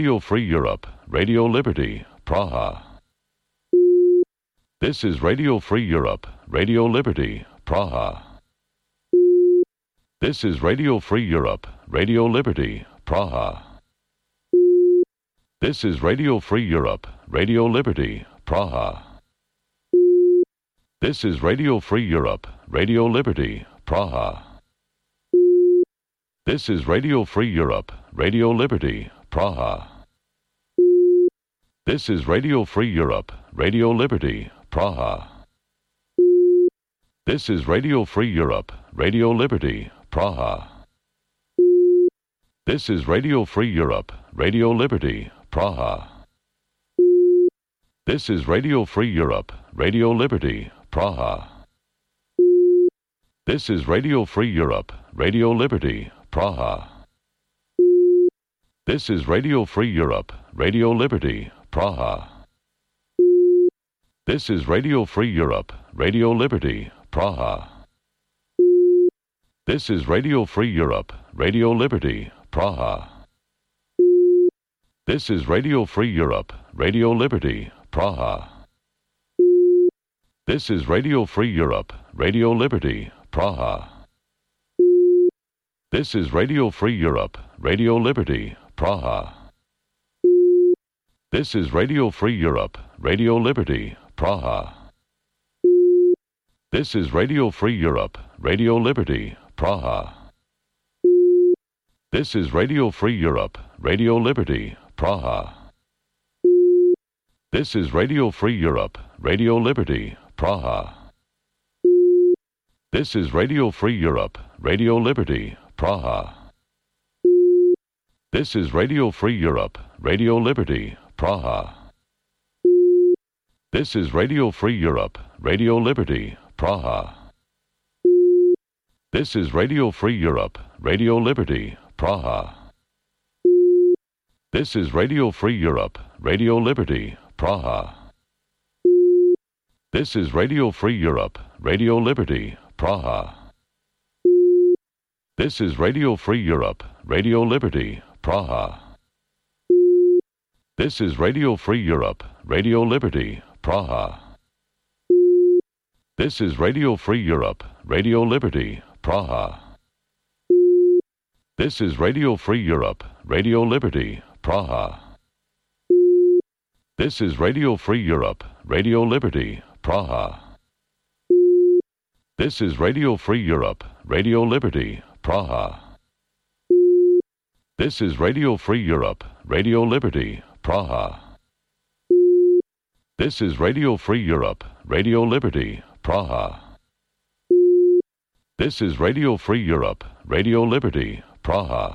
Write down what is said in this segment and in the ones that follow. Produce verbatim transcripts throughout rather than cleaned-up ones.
Radio Free Europe, Radio Liberty, Praha. This is Radio Free Europe, Radio Liberty, Praha. This is Radio Free Europe, Radio Liberty, Praha. This is Radio Free Europe, Radio Liberty, Praha. This is Radio Free Europe, Radio Liberty, Praha. This is Radio Free Europe, Radio Liberty, Praha. This is Radio Free Europe, Radio Liberty, Praha. This is Radio Free Europe, Radio Liberty, Praha. This is Radio Free Europe, Radio Liberty, Praha. This is Radio Free Europe, Radio Liberty, Praha. This is Radio Free Europe, Radio Liberty, Praha. This is Radio Free Europe, Radio Liberty, Praha. This is Radio Free Europe, Radio Liberty, Praha. This is Radio Free Europe, Radio Liberty, Praha. This is Radio Free Europe, Radio Liberty, Praha. This is Radio Free Europe, Radio Liberty, Praha. This is Radio Free Europe, Radio Liberty, Praha. This is Radio Free Europe, Radio Liberty, Praha. This is Radio Free Europe, Radio Liberty, Praha. This is Radio Free Europe, Radio Liberty, Praha. This is Radio Free Europe, Radio Liberty, Praha. This is Radio Free Europe, Radio Liberty, Praha. This is Radio Free Europe, Radio Liberty, Praha. This is Radio Free Europe, Radio Liberty, Praha. This is Radio Free Europe, Radio Liberty, Praha. This is Radio Free Europe, Radio Liberty, Praha. This is Radio Free Europe, Radio Liberty, Praha. This is Radio Free Europe, Radio Liberty, Praha. This is Radio Free Europe, Radio Liberty, Praha. This is Radio Free Europe, Radio Liberty, Praha. This is Radio Free Europe, Radio Liberty, Praha. This is Radio Free Europe, Radio Liberty, Praha. This is Radio Free Europe, Radio Liberty, Praha. This is Radio Free Europe, Radio Liberty, Praha. This is Radio Free Europe, Radio Liberty, Praha. This is Radio Free Europe, Radio Liberty, Praha.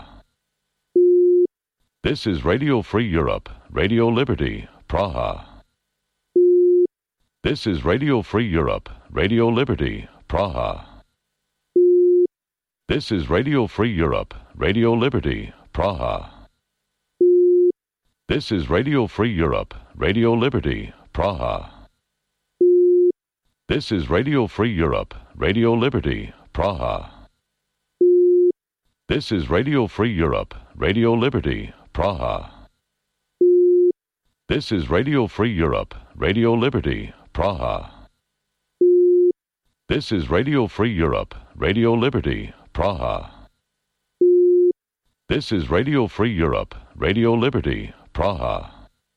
This is Radio Free Europe, Radio Liberty, Praha. This is Radio Free Europe, Radio Liberty, Praha. This is Radio Free Europe, Radio Liberty, Praha. This is Radio Free Europe, Radio Liberty, Praha. This is Radio Free Europe, Radio Liberty, Praha. This is Radio Free Europe, Radio Liberty, Praha. This is Radio Free Europe, Radio Liberty, Praha. This is Radio Free Europe, Radio Liberty, Praha. This is Radio Free Europe, Radio Liberty, Praha.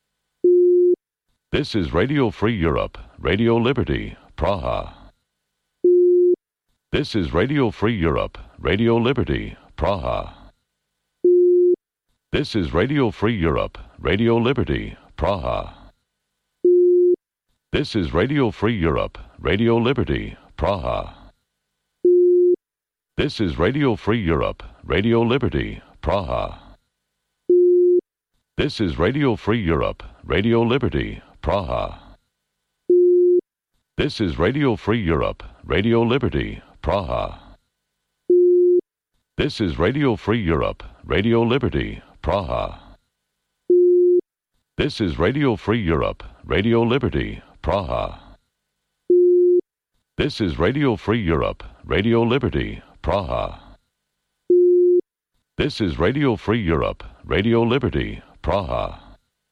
This is Radio Free Europe, Radio Liberty, Praha. This is Radio Free Europe, Radio Liberty, Praha. This is Radio Free Europe, Radio Liberty, Praha. This is Radio Free Europe, Radio Liberty, Praha. This is Radio Free Europe, Radio Liberty, Praha. This is Radio Free Europe, Radio Liberty, Praha. This is Radio Free Europe, Radio Liberty, Praha. This is Radio Free Europe, Radio Liberty, Praha. This is Radio Free Europe, Radio Liberty, Praha. This is Radio Free Europe, Radio Liberty, Praha. This is Radio Free Europe, Radio Liberty, Praha. Praha.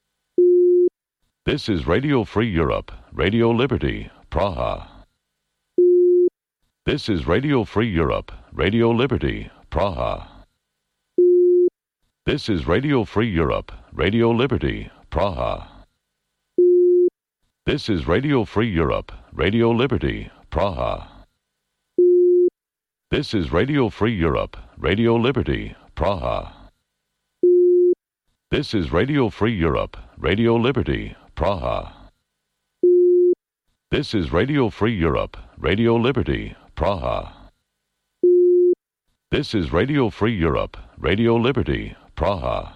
This is Radio Free Europe, Radio Liberty, Praha. This is Radio Free Europe, Radio Liberty, Praha. This is Radio Free Europe, Radio Liberty, Praha. This is Radio Free Europe, Radio Liberty, Praha. This is Radio Free Europe, Radio Liberty, Praha. This is Radio Free Europe, Radio Liberty, Praha. This is Radio Free Europe, Radio Liberty, Praha. This is Radio Free Europe, Radio Liberty, Praha.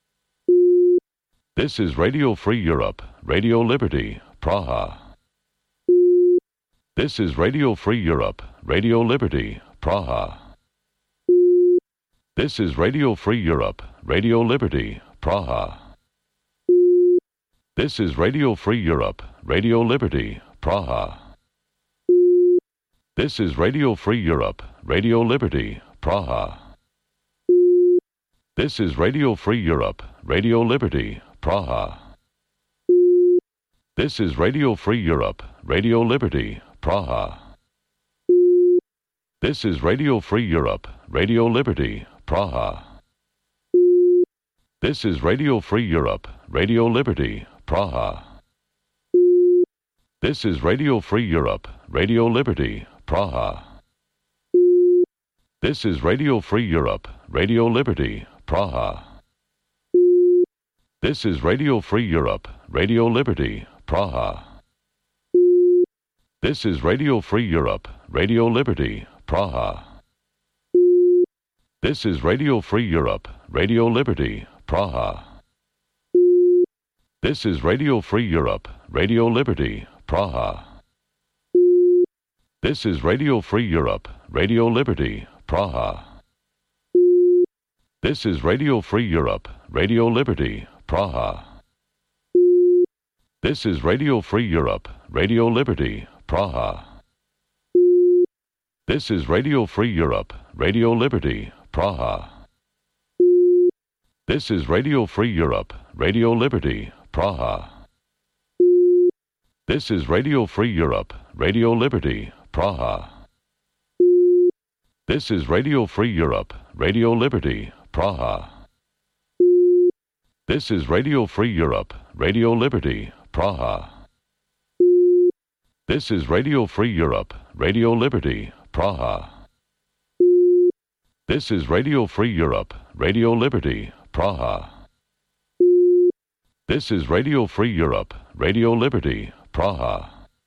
This is Radio Free Europe, Radio Liberty, Praha. This is Radio Free Europe, Radio Liberty, Praha. This is Radio Free Europe, Radio Liberty, Praha. This is Radio Free Europe, Radio Liberty, Praha. This is Radio Free Europe, Radio Liberty, Praha. This is Radio Free Europe, Radio Liberty, Praha. This is Radio Free Europe, Radio Liberty, Praha. This is Radio Free Europe, Radio Liberty, Praha. This is Radio Free Europe, Radio Liberty, Praha. This is Radio Free Europe, Radio Liberty, Praha. This is Radio Free Europe, Radio Liberty, Praha. This is Radio Free Europe, Radio Liberty, Praha. This is Radio Free Europe, Radio Liberty, Praha. This is Radio Free Europe, Radio Liberty, Praha. This is Radio Free Europe, Radio Liberty, Praha. This is Radio Free Europe, Radio Liberty, Praha. This is Radio Free Europe, Radio Liberty, Praha. This is Radio Free Europe, Radio Liberty, Praha. This is Radio Free Europe, Radio Liberty, Praha. This is Radio Free Europe, Radio Liberty, Praha. This is Radio Free Europe, Radio Liberty, Praha. This is Radio Free Europe, Radio Liberty, Praha. This is Radio Free Europe, Radio Liberty, Praha. This is Radio Free Europe, Radio Liberty, Praha. This is Radio Free Europe, Radio Liberty, Praha. This is Radio Free Europe, Radio Liberty, Praha.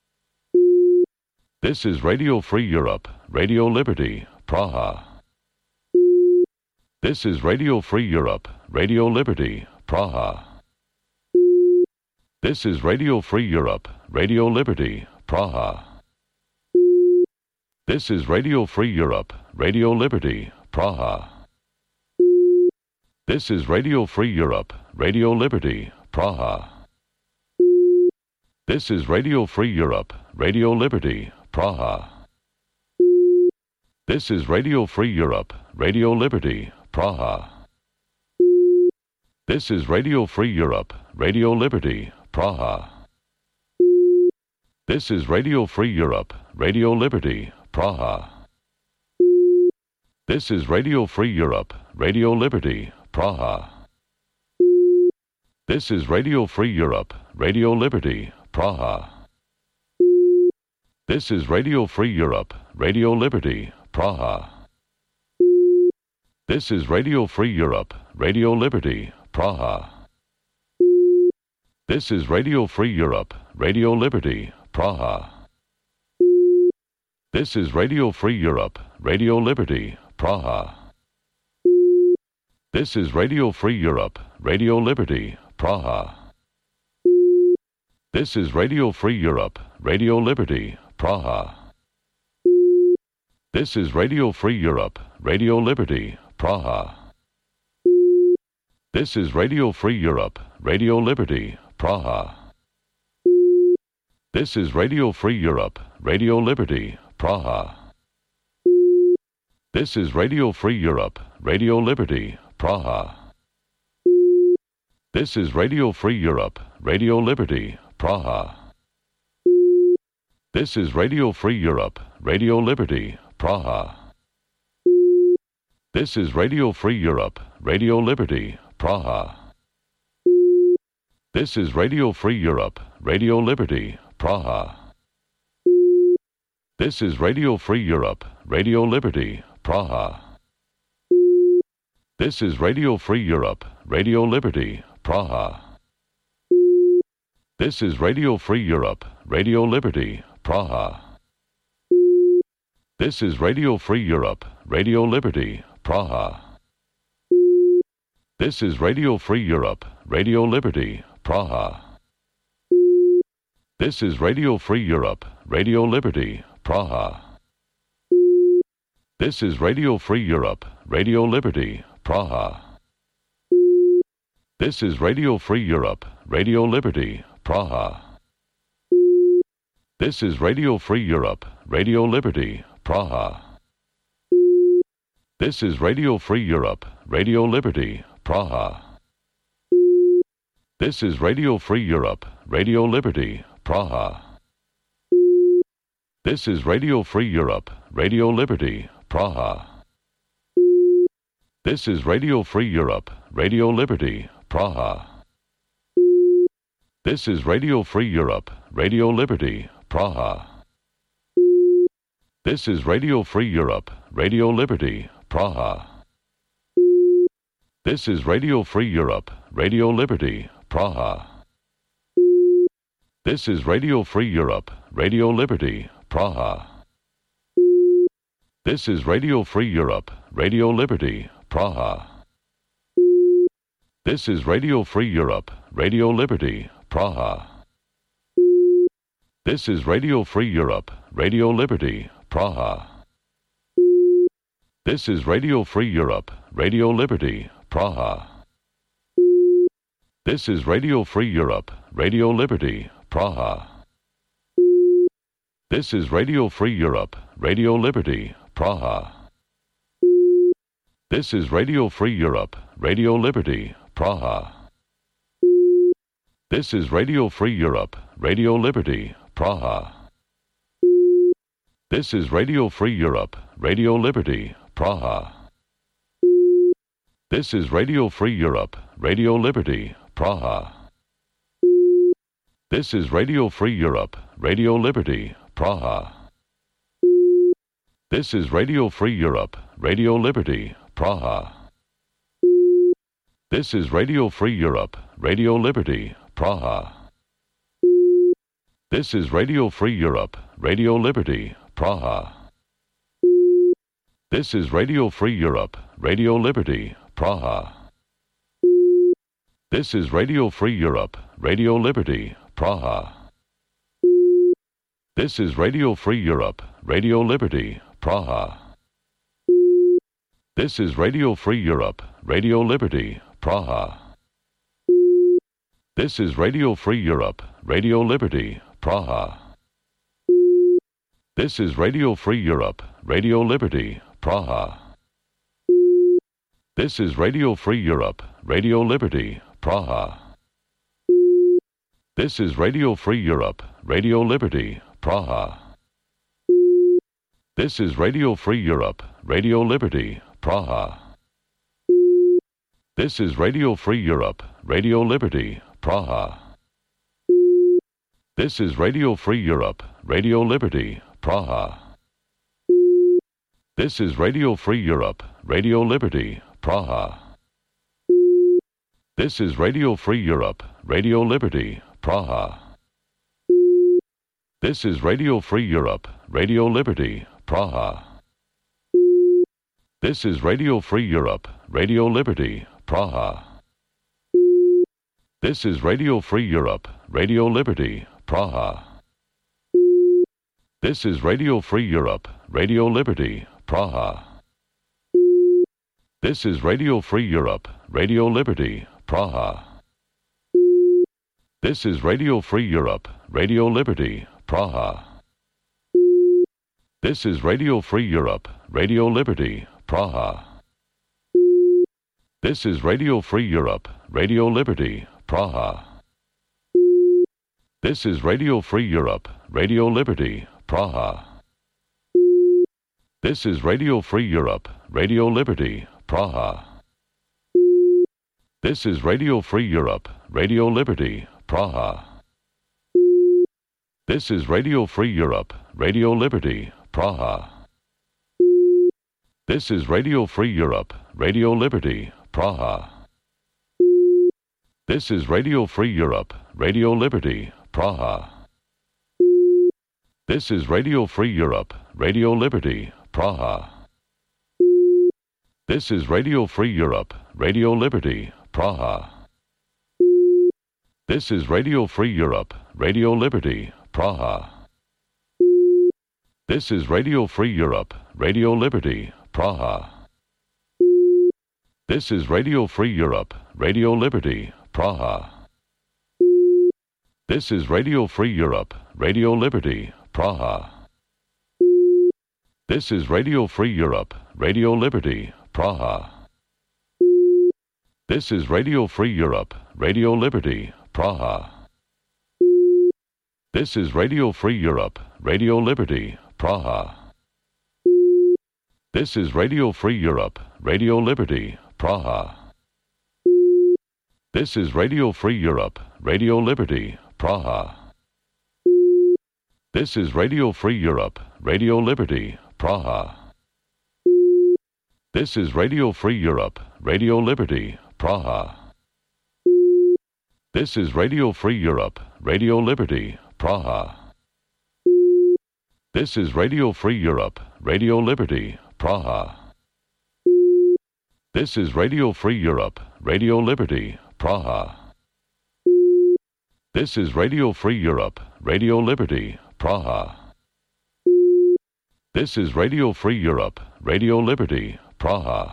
This is Radio Free Europe, Radio Liberty, Praha. This is Radio Free Europe, Radio Liberty, Praha. This is Radio Free Europe, Radio Liberty, Praha. This is Radio Free Europe, Radio Liberty, Praha. This is Radio Free Europe, Radio Liberty, Praha. This is Radio Free Europe, Radio Liberty, Praha. This is Radio Free Europe, Radio Liberty, Praha. This is Radio Free Europe, Radio Liberty, Praha. This is Radio Free Europe, Radio Liberty, Praha. This is Radio Free Europe, Radio Liberty, Praha. This is Radio Free Europe, Radio Liberty, Praha. This is Radio Free Europe, Radio Liberty, Praha. This is Radio Free Europe, Radio Liberty, Praha. This is Radio Free Europe, Radio Liberty, Praha. This is Radio Free Europe, Radio Liberty, Praha. This is Radio Free Europe, Radio Liberty, Praha. This is Radio Free Europe, Radio Liberty, Praha. This is Radio Free Europe, Radio Liberty, Praha. This is Radio Free Europe, Radio Liberty, Praha. This is Radio Free Europe, Radio Liberty, Praha. This is Radio Free Europe, Radio Liberty, Praha. This is Radio Free Europe, Radio Liberty, Praha. This is Radio Free Europe, Radio Liberty, Praha. This is Radio Free Europe, Radio Liberty, Praha. This is Radio Free Europe, Radio Liberty, Praha. This is Radio Free Europe, Radio Liberty, Praha. This is Radio Free Europe, Radio Liberty, Praha. This is Radio Free Europe, Radio Liberty, Praha. This is Radio Free Europe, Radio Liberty, Praha. This is Radio Free Europe, Radio Liberty, Praha. This is Radio Free Europe, Radio Liberty, Praha. This is Radio Free Europe, Radio Liberty, Praha. This is Radio Free Europe, Radio Liberty, Praha. This is Radio Free Europe, Radio Liberty, Praha. This is Radio Free Europe, Radio Liberty, Praha. This is Radio Free Europe, Radio Liberty, Praha. This is Radio Free Europe, Radio Liberty, Praha. This is Radio Free Europe, Radio Liberty, Praha. This is Radio Free Europe, Radio Liberty, Praha. This is Radio Free Europe, Radio Liberty, Praha. This is Radio Free Europe, Radio Liberty, Praha. This is Radio Free Europe, Radio Liberty, Praha. This is Radio Free Europe, Radio Liberty, Praha. This is Radio Free Europe, Radio Liberty, Praha. This is Radio Free Europe, Radio Liberty, Praha. This is Radio Free Europe, Radio Liberty, Praha. This is Radio Free Europe, Radio Liberty, Praha. This is Radio Free Europe, Radio Liberty, Praha. This is Radio Free Europe, Radio Liberty, Praha. This is Radio Free Europe, Radio Liberty, Praha. This is Radio Free Europe, Radio Liberty, Praha. This is Radio Free Europe, Radio Liberty, Praha. This is Radio Free Europe, Radio Liberty, Praha. This is Radio Free Europe, Radio Liberty, Praha. This is Radio Free Europe, Radio Liberty, Praha. This is Radio Free Europe, Radio Liberty, Praha. This is Radio Free Europe, Radio Liberty, Praha. This is Radio Free Europe, Radio Liberty, Praha. This is Radio Free Europe, Radio Liberty, Praha. This is Radio Free Europe, Radio Liberty, Praha. This is Radio Free Europe, Radio Liberty, Praha. This is Radio Free Europe, Radio Liberty, Praha. This is Radio Free Europe, Radio Liberty, Praha. This is Radio Free Europe, Radio Liberty, Praha. This is Radio Free Europe, Radio Liberty, Praha. This is Radio Free Europe, Radio Liberty, Praha. This is Radio Free Europe, Radio Liberty, Praha. This is Radio Free Europe, Radio Liberty, Praha. This is Radio Free Europe, Radio Liberty, Praha. This is Radio Free Europe, Radio Liberty, Praha. This is Radio Free Europe, Radio Liberty, Praha. This is Radio Free Europe, Radio Liberty, Praha. This is Radio Free Europe, Radio Liberty, Praha. This is Radio Free Europe, Radio Liberty, Praha. This is Radio Free Europe, Radio Liberty, Praha. This is Radio Free Europe, Radio Liberty, Praha. This is Radio Free Europe, Radio Liberty, Praha. This is Radio Free Europe, Radio Liberty, Praha. This is Radio Free Europe, Radio Liberty, Praha. This is Radio Free Europe, Radio Liberty, Praha. This is Radio Free Europe, Radio Liberty, Praha. This is Radio Free Europe, Radio Liberty, Praha. This is Radio Free Europe, Radio Liberty, Praha. This is Radio Free Europe, Radio Liberty, Praha. This is Radio Free Europe, Radio Liberty, Praha. This is Radio Free Europe, Radio Liberty, Praha. This is Radio Free Europe, Radio Liberty, Praha. This is Radio Free Europe, Radio Liberty, Praha. This is Radio Free Europe, Radio Liberty, Praha. This is Radio Free Europe, Radio Liberty, Praha. This is Radio Free Europe, Radio Liberty, Praha. This is Radio Free Europe, Radio Liberty, Praha. This is Radio Free Europe, Radio Liberty, Praha. This is Radio Free Europe, Radio Liberty, Praha. This is Radio Free Europe, Radio Liberty, Praha. This is Radio Free Europe, Radio Liberty, Praha. This is Radio Free Europe, Radio Liberty, Praha. This is Radio Free Europe, Radio Liberty, Praha. This is Radio Free Europe, Radio Liberty, Praha. This is Radio Free Europe, Radio Liberty, Praha. This is Radio Free Europe, Radio Liberty, Praha.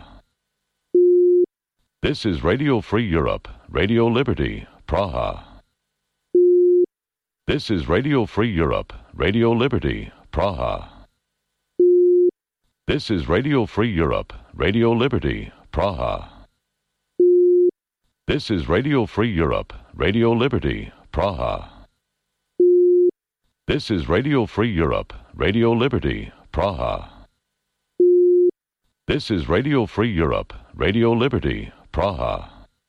This is Radio Free Europe, Radio Liberty, Praha. This is Radio Free Europe, Radio Liberty, Praha. This is Radio Free Europe, Radio Liberty, Praha. This is Radio Free Europe, Radio Liberty, Praha. This is Radio Free Europe, Radio Liberty, Praha. This is Radio Free Europe, Radio Liberty, Praha.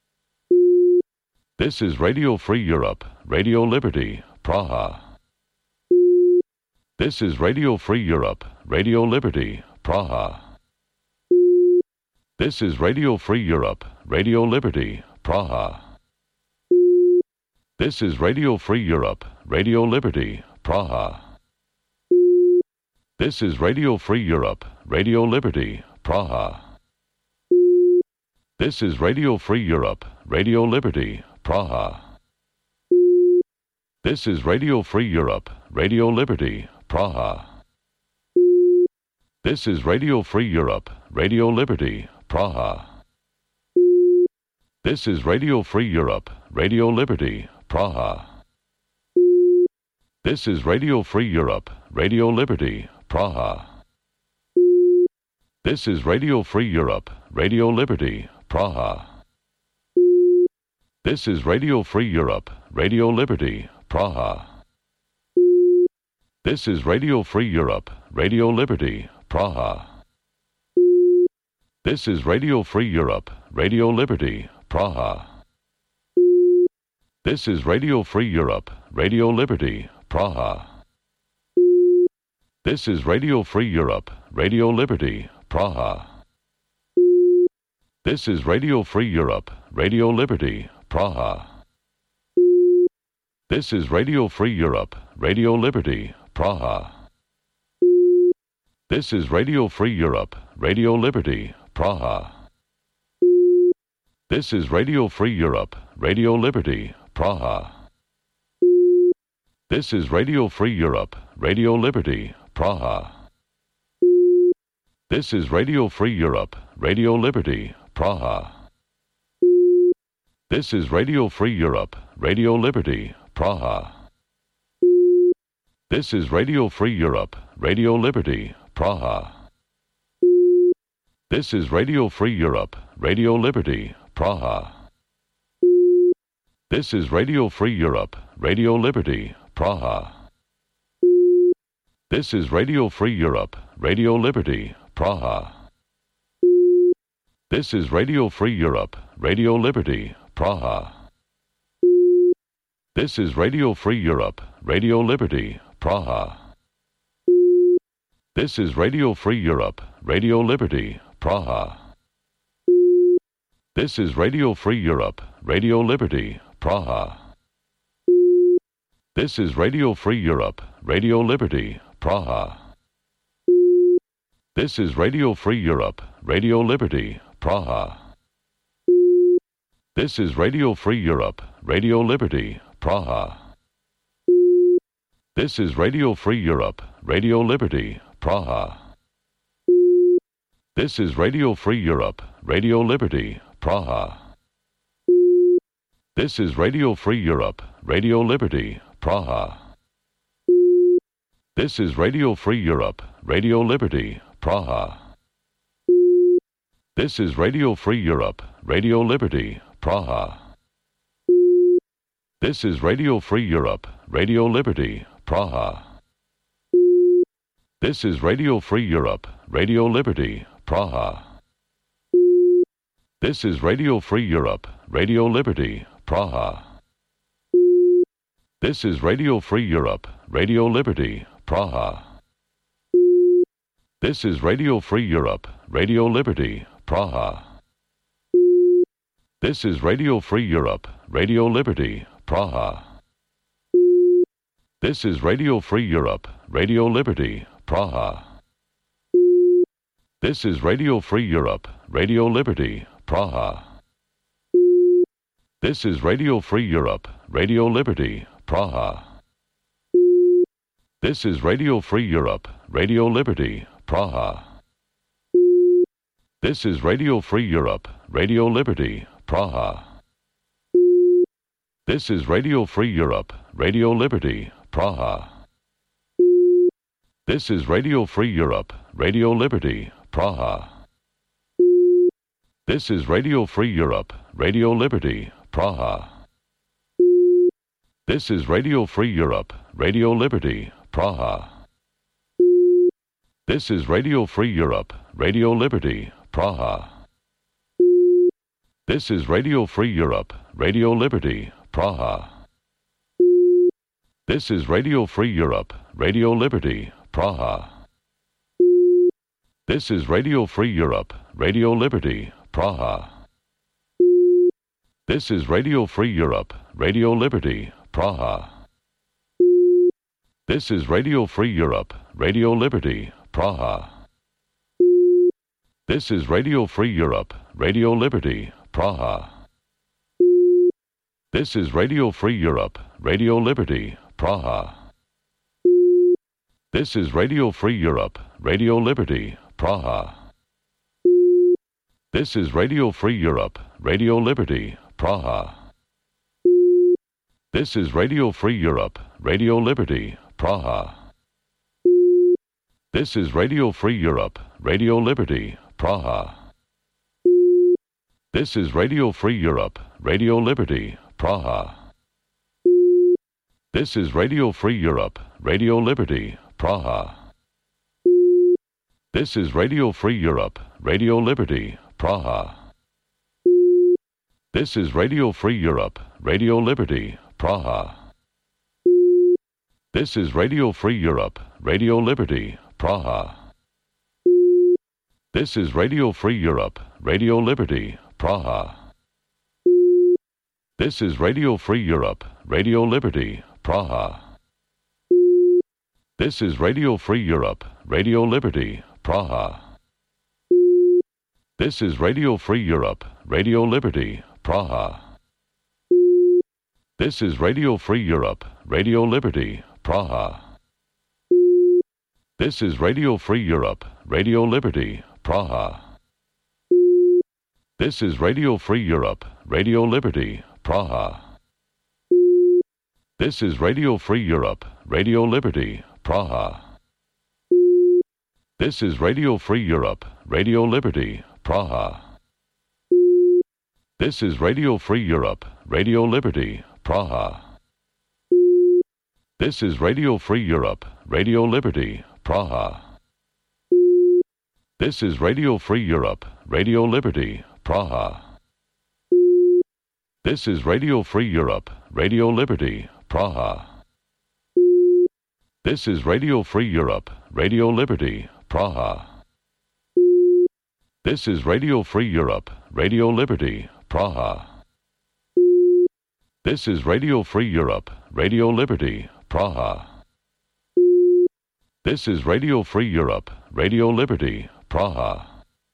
This is Radio Free Europe, Radio Liberty, Praha. This is Radio Free Europe, Radio Liberty, Praha. This is Radio Free Europe, Radio Liberty, Praha. This is Radio Free Europe, Radio Liberty, Praha. This is Radio Free Europe, Radio Liberty, Praha. This is Radio Free Europe, Radio Liberty, Praha. This is Radio Free Europe, Radio Liberty, Praha. This is Radio Free Europe, Radio Liberty, Praha. This is Radio Free Europe, Radio Liberty, Praha. This is Radio Free Europe, Radio Liberty, Praha. This is Radio Free Europe, Radio Liberty, Praha. This is Radio Free Europe, Radio Liberty, Praha. This is Radio Free Europe, Radio Liberty, Praha. This is Radio Free Europe, Radio Liberty, Praha. This is Radio Free Europe, Radio Liberty, Praha. This is Radio Free Europe, Radio Liberty, Praha. This is Radio Free Europe, Radio Liberty, Praha. This is Radio Free Europe, Radio Liberty, Praha. This is Radio Free Europe, Radio Liberty, Praha. This is Radio Free Europe, Radio Liberty, Praha. This is Radio Free Europe, Radio Liberty, Praha. This is Radio Free Europe, Radio Liberty, Praha. This is Radio Free Europe, Radio Liberty, Praha. This is Radio Free Europe, Radio Liberty, Praha. This is Radio Free Europe, Radio Liberty, Praha. This is Radio Free Europe, Radio Liberty, Praha. This is Radio Free Europe, Radio Liberty, Praha. This is Radio Free Europe, Radio Liberty, Praha. This is Radio Free Europe, Radio Liberty, Praha. This is Radio Free Europe, Radio Liberty, Praha. This is Radio Free Europe, Radio Liberty, Praha. This is Radio Free Europe, Radio Liberty, Praha. This is Radio Free Europe, Radio Liberty, Praha. This is Radio Free Europe, Radio Liberty, Praha. This is Radio Free Europe, Radio Liberty, Praha. This is Radio Free Europe, Radio Liberty, Praha. This is Radio Free Europe, Radio Liberty, Praha. This is Radio Free Europe, Radio Liberty, Praha. This is Radio Free Europe, Radio Liberty, Praha. This is Radio Free Europe, Radio Liberty, Praha. This is Radio Free Europe, Radio Liberty, Praha. This is Radio Free Europe, Radio Liberty, Praha. This is Radio Free Europe, Radio Liberty, Praha. This is Radio Free Europe, Radio Liberty, Praha. This is Radio Free Europe, Radio Liberty, Praha. This is Radio Free Europe, Radio Liberty, Praha. This is Radio Free Europe, Radio Liberty, Praha. This is Radio Free Europe, Radio Liberty, Praha. This is Radio Free Europe, Radio Liberty, Praha. This is Radio Free Europe, Radio Liberty, Praha. This is Radio Free Europe, Radio Liberty, Praha. This is Radio Free Europe, Radio Liberty, Praha. This is Radio Free Europe, Radio Liberty, Praha. This is Radio Free Europe, Radio Liberty, Praha. This is Radio Free Europe, Radio Liberty, Praha. This is Radio Free Europe, Radio Liberty, Praha. This is Radio Free Europe, Radio Liberty, Praha. This is Radio Free Europe, Radio Liberty, Praha. This is Radio Free Europe, Radio Liberty, Praha. This is Radio Free Europe, Radio Liberty, Praha. This is Radio Free Europe, Radio Liberty, Praha. This is Radio Free Europe, Radio Liberty, Praha. This is Radio Free Europe, Radio Liberty, Praha. This is Radio Free Europe, Radio Liberty, Praha. This is Radio Free Europe, Radio Liberty, Praha. This is Radio Free Europe, Radio Liberty, Praha. This is Radio Free Europe, Radio Liberty, Praha. This is Radio Free Europe, Radio Liberty, Praha. This is Radio Free Europe, Radio Liberty, Praha. This is Radio Free Europe, Radio Liberty, Praha. This is Radio Free Europe, Radio Liberty, Praha. This is Radio Free Europe, Radio Liberty, Praha. This is Radio Free Europe, Radio Liberty, Praha. This is Radio Free Europe, Radio Liberty, Praha. This is Radio Free Europe, Radio Liberty, Praha. This is Radio Free Europe, Radio Liberty, Praha. This is Radio Free Europe, Radio Liberty, Praha. This is Radio Free Europe, Radio Liberty, Praha. This is Radio Free Europe, Radio Liberty, Praha. This is Radio Free Europe, Radio Liberty, Praha. This is Radio Free Europe, Radio Liberty, Praha. This is Radio Free Europe, Radio Liberty, Praha. This is Radio Free Europe, Radio Liberty, Praha. This is Radio Free Europe, Radio Liberty, Praha. This is Radio Free Europe, Radio Liberty, Praha. This is Radio Free Europe, Radio Liberty, Praha. This is Radio Free Europe, Radio Liberty, Praha. This is Radio Free Europe, Radio Liberty, Praha.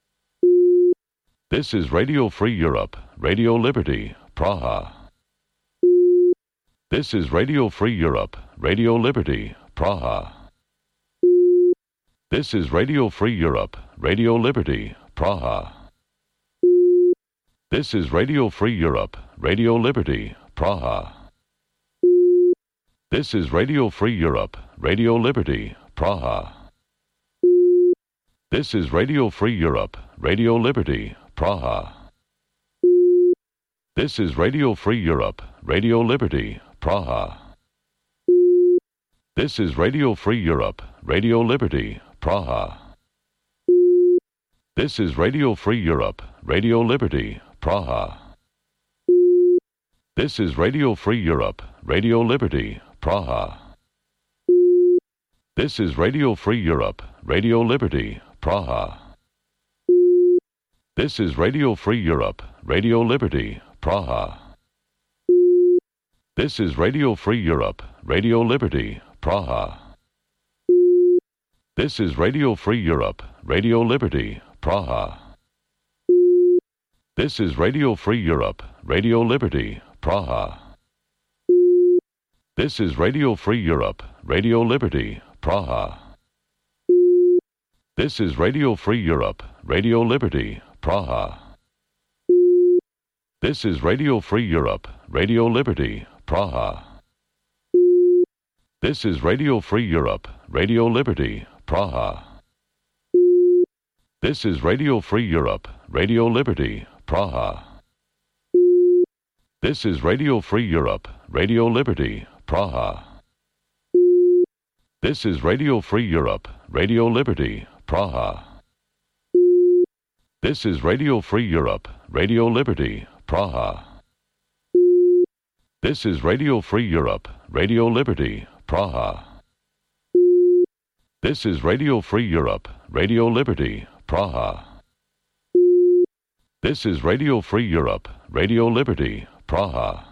This is Radio Free Europe, Radio Liberty, Praha. This is Radio Free Europe, Radio Liberty, Praha. This is Radio Free Europe, Radio Liberty, Praha. This is Radio Free Europe, Radio Liberty, Praha. This is Radio Free Europe, Radio Liberty, Praha. This is Radio Free Europe, Radio Liberty, Praha. This is Radio Free Europe, Radio Liberty, Praha. This is Radio Free Europe, Radio Liberty, Praha. This is Radio Free Europe, Radio Liberty, Praha. This is Radio Free Europe, Radio Liberty, Praha. This is Radio Free Europe, Radio Liberty, Praha. This is Radio Free Europe, Radio Liberty, Praha. This is Radio Free Europe, Radio Liberty, Praha. This is Radio Free Europe, Radio Liberty, Praha. This is Radio Free Europe, Radio Liberty, Praha. This is Radio Free Europe, Radio Liberty, Praha. This is Radio Free Europe, Radio Liberty, Praha. This is Radio Free Europe, Radio Liberty, Praha. This is Radio Free Europe, Radio Liberty, Praha. This is Radio Free Europe, Radio Liberty, Praha. This is Radio Free Europe, Radio Liberty, Praha. This is Radio Free Europe, Radio Liberty, Praha. This is Radio Free Europe, Radio Liberty, Praha. This is Radio Free Europe, Radio Liberty, Praha. This is Radio Free Europe, Radio Liberty, Praha. This is Radio Free Europe, Radio Liberty, Praha.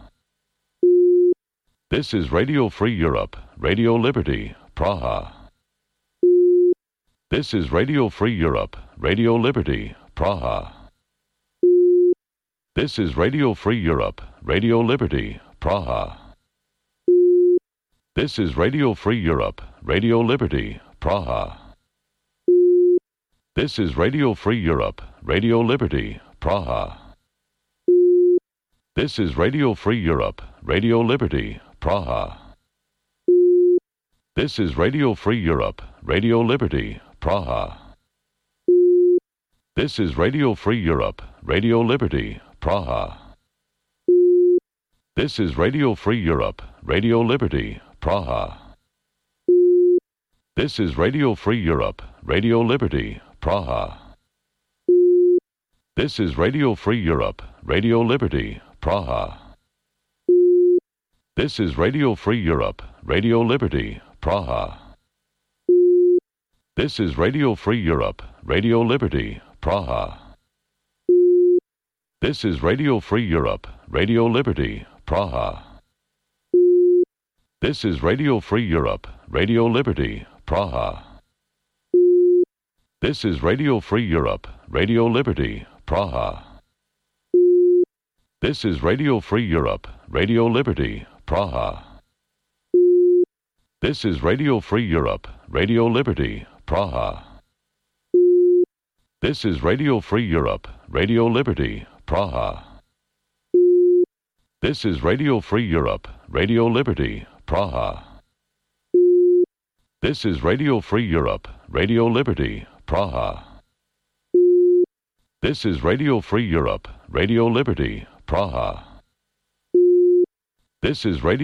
This is Radio Free Europe, Radio Liberty, Praha. This is Radio Free Europe, Radio Liberty, Praha. This is Radio Free Europe, Radio Liberty, Praha. This is Radio Free Europe, Radio Liberty, Praha. This is Radio Free Europe, Radio Liberty, Praha. This is Radio Free Europe, Radio Liberty, Praha. This is Radio Free Europe, Radio Liberty, Praha. This is Radio Free Europe, Radio Liberty, Praha. This is Radio Free Europe, Radio Liberty, Praha. This is Radio Free Europe, Radio Liberty, Praha. This is Radio Free Europe, Radio Liberty, Praha. This is Radio Free Europe, Radio Liberty, Praha. This is Radio Free Europe, Radio Liberty, Praha. This is Radio Free Europe, Radio Liberty, Praha. This is Radio Free Europe, Radio Liberty, Praha. This is Radio Free Europe, Radio Liberty, Praha. This is Radio Free Europe, Radio Liberty, Praha. This is Radio Free Europe, Radio Liberty, Praha. This is Radio Free Europe, Radio Liberty, Praha. This is Radio Free Europe, Radio Liberty, Praha. This is Radio Free Europe, Radio Liberty, Praha. This is Radio Free Europe, Radio Liberty, Praha. This is Radio